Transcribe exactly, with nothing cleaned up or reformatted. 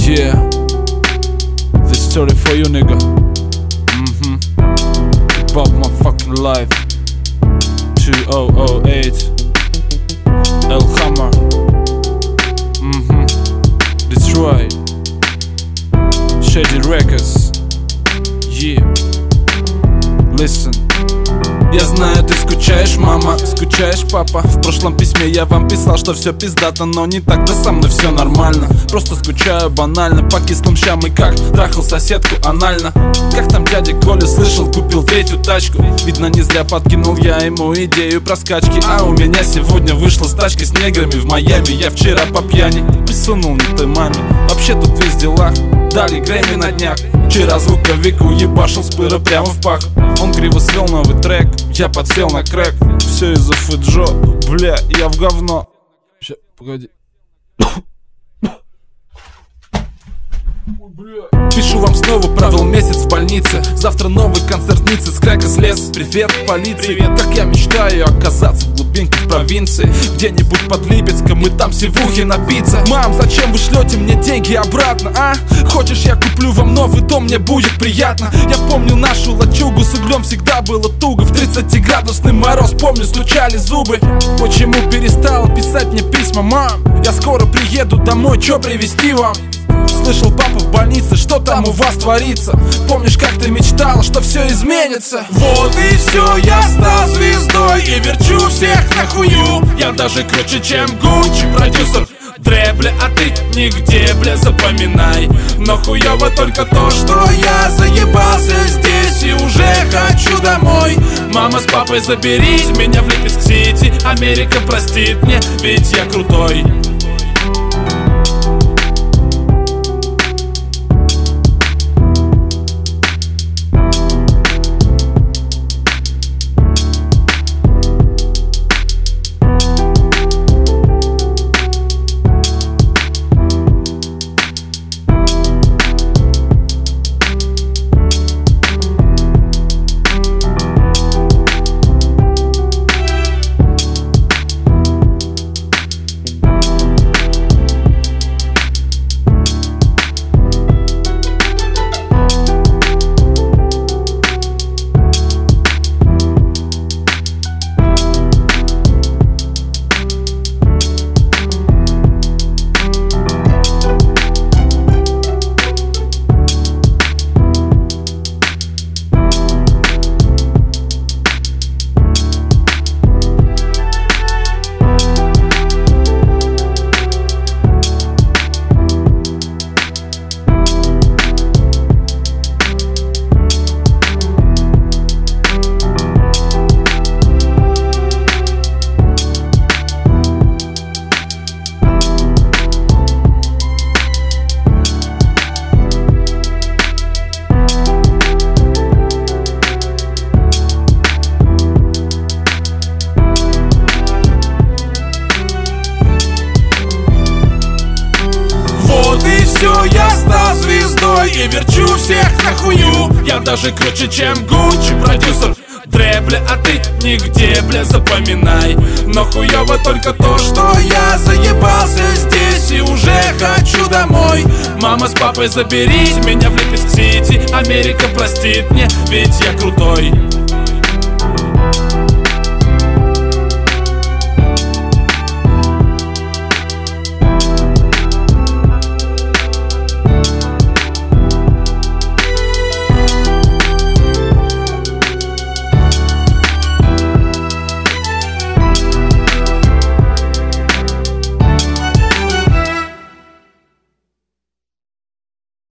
Yeah, this story for you, nigga. Mm-hmm. About my fucking life. two thousand eight El Hammer. Mm-hmm. Detroit. Shady Records. Yeah. Listen. Я знаю, ты скучаешь, мама, скучаешь, папа. В прошлом письме я вам писал, что все пиздато, но не так, да со мной все нормально. Просто скучаю банально по кислым щам и как трахал соседку анально. Как там дядя Коля, слышал, купил третью тачку. Видно, не зря подкинул я ему идею про скачки. А у меня сегодня вышла стачка с неграми в Майами. Я вчера по пьяни присунул не той маме. Вообще тут весь в делах, дали Грэмми на днях. Вчера звуковик уебашил с пыра прямо в пах. Он криво свел новый трек, я подсел на крэк. Все из-за Фэджо, бля, я в говно. Ща, погоди. Пишу вам снова, провел месяц в больнице. Завтра новый концерт Ниццы, с крека слез. Привет, полиции. Привет. Как я мечтаю оказаться в глубинке в провинции, где-нибудь под Липецком, и там севухи напиться. Мам, зачем вы шлете мне деньги обратно, а? Хочешь, я куплю вам новый дом, мне будет приятно. Я помню нашу лачугу, с углем всегда было туго. В тридцатиградусный мороз, помню, стучали зубы. Почему перестала писать мне письма, мам? Я скоро приеду домой, чё привезти вам? Слышал, папа в больнице, что там у вас творится? Помнишь, как ты мечтала, что все изменится? Вот и все, я стал звездой и верчу всех на хую. Я даже круче, чем Гуччи, продюсер Дре, бля, а ты нигде, бля, запоминай. Но хуёво только то, что я заебался здесь и уже хочу домой. Мама с папой, заберите меня в Липецк-Сити. Америка простит мне, ведь я крутой. Все, я стал звездой и верчу всех на хую. Я даже круче, чем Гуччи, продюсер Дре, бля, а ты нигде, бля, запоминай. Но хуёво только то, что я заебался здесь и уже хочу домой. Мама с папой, заберите меня в Липецк-Сити. Америка простит мне, ведь я крутой.